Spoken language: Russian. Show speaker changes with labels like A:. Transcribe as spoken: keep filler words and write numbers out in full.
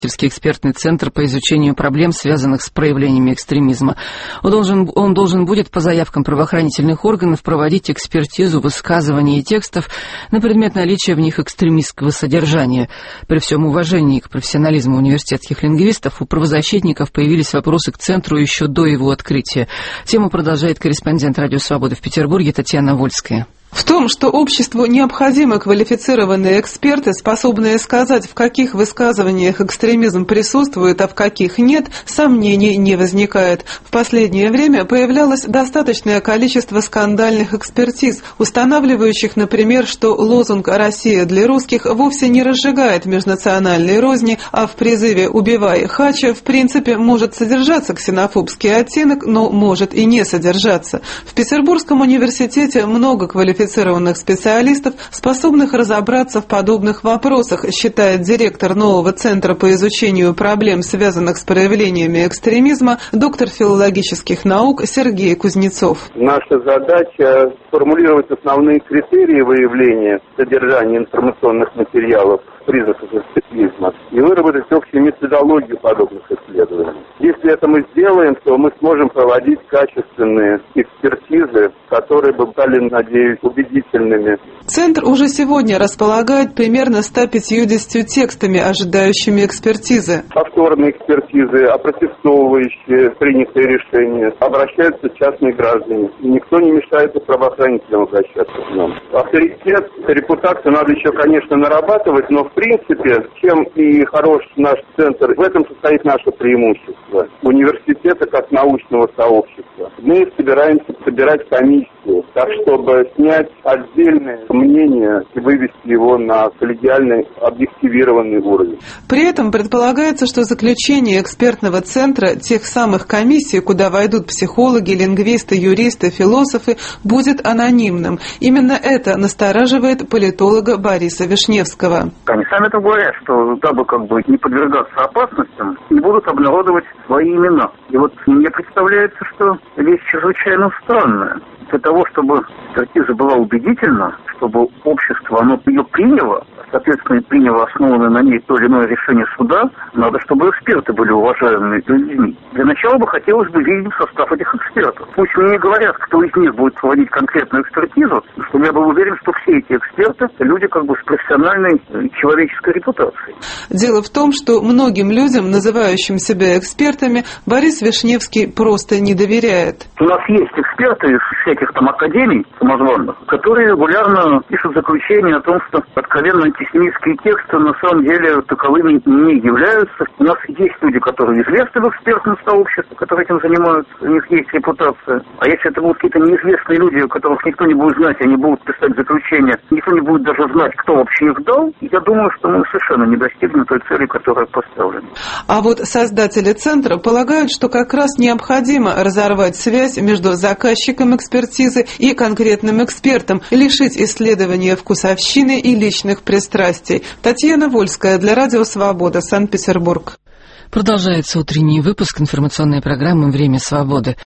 A: экспертный центр по изучению проблем, связанных с проявлениями экстремизма. Он должен, он должен будет по заявкам правоохранительных органов проводить экспертизу высказываний и текстов на предмет наличия в них экстремистского содержания. При всем уважении к профессионализму университетских лингвистов у правозащитников появились вопросы к центру еще до его открытия. Тему продолжает корреспондент Радио Свобода в Петербурге Татьяна Вольская.
B: В том, что обществу необходимы квалифицированные эксперты, способные сказать, в каких высказываниях экстремизм присутствует, а в каких нет, сомнений не возникает. В последнее время появлялось достаточное количество скандальных экспертиз, устанавливающих, например, что лозунг «Россия для русских» вовсе не разжигает межнациональные розни, а в призыве «Убивай Хача» в принципе может содержаться ксенофобский оттенок, но может и не содержаться. В Петербургском университете много квалифицированных специалистов, способных разобраться в подобных вопросах, считает директор нового центра по изучению проблем, связанных с проявлениями экстремизма, доктор филологических наук Сергей Кузнецов.
C: Наша задача сформулировать основные критерии выявления содержания информационных материалов, признаков экстремизма, и выработать общую методологию подобных исследований. Если это мы сделаем, то мы сможем проводить качественные экспертизы, которые бы стали, надеюсь, убедительными.
B: Центр уже сегодня располагает примерно ста пятьюдесятью текстами, ожидающими экспертизы.
C: Повторные экспертизы, опротестовывающие принятые решения, обращаются частные граждане. И никто не мешает и правоохранителям обращаться к нам. Авторитет, репутацию надо еще, конечно, нарабатывать, но в принципе, чем и хорош наш центр, в этом состоит наше преимущество университета как научного сообщества. Мы собираемся собирать комиссию, так чтобы снять отдельное мнение и вывести его на коллегиальный, объективированный уровень.
B: При этом предполагается, что заключение экспертного центра, тех самых комиссий, куда войдут психологи, лингвисты, юристы, философы, будет анонимным. Именно это настораживает политолога Бориса Вишневского.
D: Они сами это говорят, что дабы как бы не подвергаться опасностям, не будут обнародовать свои имена. И вот мне представляется, что вещь чрезвычайно странная. Для того, чтобы экспертиза была убедительна, чтобы общество оно ее приняло, соответственно, приняло основанное на ней то или иное решение суда, надо, чтобы эксперты были уважаемыми людьми. Для начала бы хотелось бы видеть состав этих экспертов. Пусть мне не говорят, кто из них будет проводить конкретную экспертизу, чтобы я был уверен, что все эти эксперты – люди как бы с профессиональной человеческой репутацией.
B: Дело в том, что многим людям, называющим себя экспертами, Борис Вишневский просто не доверяет.
D: У нас есть эксперты из всяких там академий самозванных, которые регулярно пишут заключения о том, что откровенно антисемитские тексты на самом деле таковыми не являются. У нас есть люди, которые известны в экспертном сообществе, которые этим занимаются, у них есть репутация. А если это будут какие-то неизвестные люди, которых никто не будет знать, они будут писать заключения, никто не будет даже знать, кто вообще их дал, я думаю, что мы совершенно не достигнем той цели, которая поставлена.
B: А вот создатели центра полагают, что как раз необходимо разорвать связь между заказчиком экспертизы и конкретным экспертом, лишить исследования вкусовщины и личных пристрастий. Татьяна Вольская для Радио Свобода, Санкт-Петербург.
A: Продолжается утренний выпуск информационной программы «Время свободы».